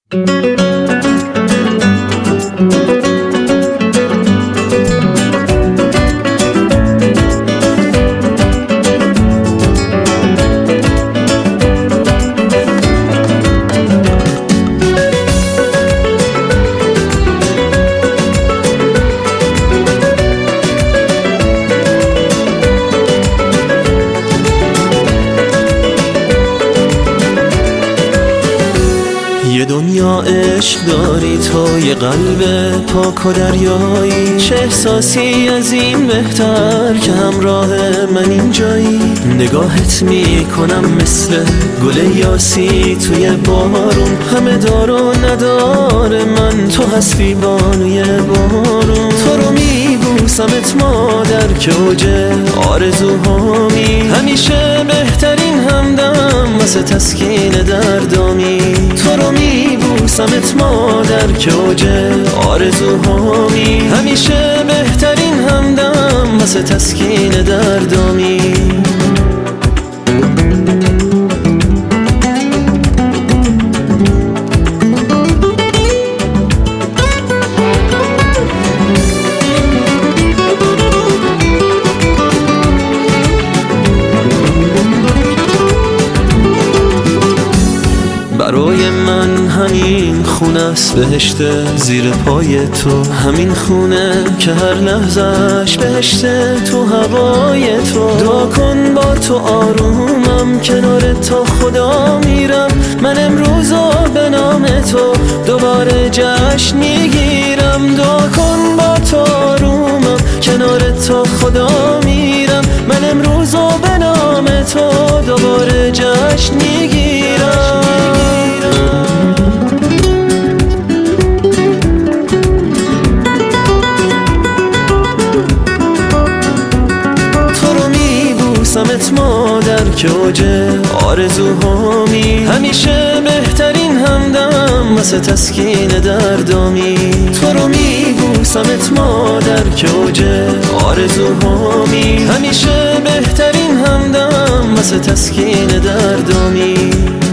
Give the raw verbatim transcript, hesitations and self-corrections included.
یه دنیا عشق داری تو، یه قلب پاک و دریایی، چه احساسی از این بهتر که همراه من اینجایی. نگاهت میکنم مثل گل یاسی توی بارون، همه دار و ندار من تو هستی بانوی بارون. تو رو میبوسمت مادر که اوج آرزوهامی، همیشه بهترین همدم واسه تسکین دردامی. تو رو میبوسمت مادر که اوج آرزوهامی، همیشه بهترین همدم واسه تسکین دردامی. برای من همین خونه است بهشت زیر پای تو، همین خونه که هر لحظهش بهشت تو هوای تو. دعا کن با تو آرومم، کنار تا خدا میرم، من امروزا به نام تو دوباره جشن میگیرم. دعا کن با تو آرومم، کنار تا خدا میرم، من امروزا به نام تو دوباره جشن میگیرم. بوسمت مادر که اوج آرزوهامی، همیشه بهترین همدم واسه تسکین دردامی. تو رو میبوسمت مادر که اوج آرزوهامی، همیشه بهترین همدم واسه تسکین دردامی.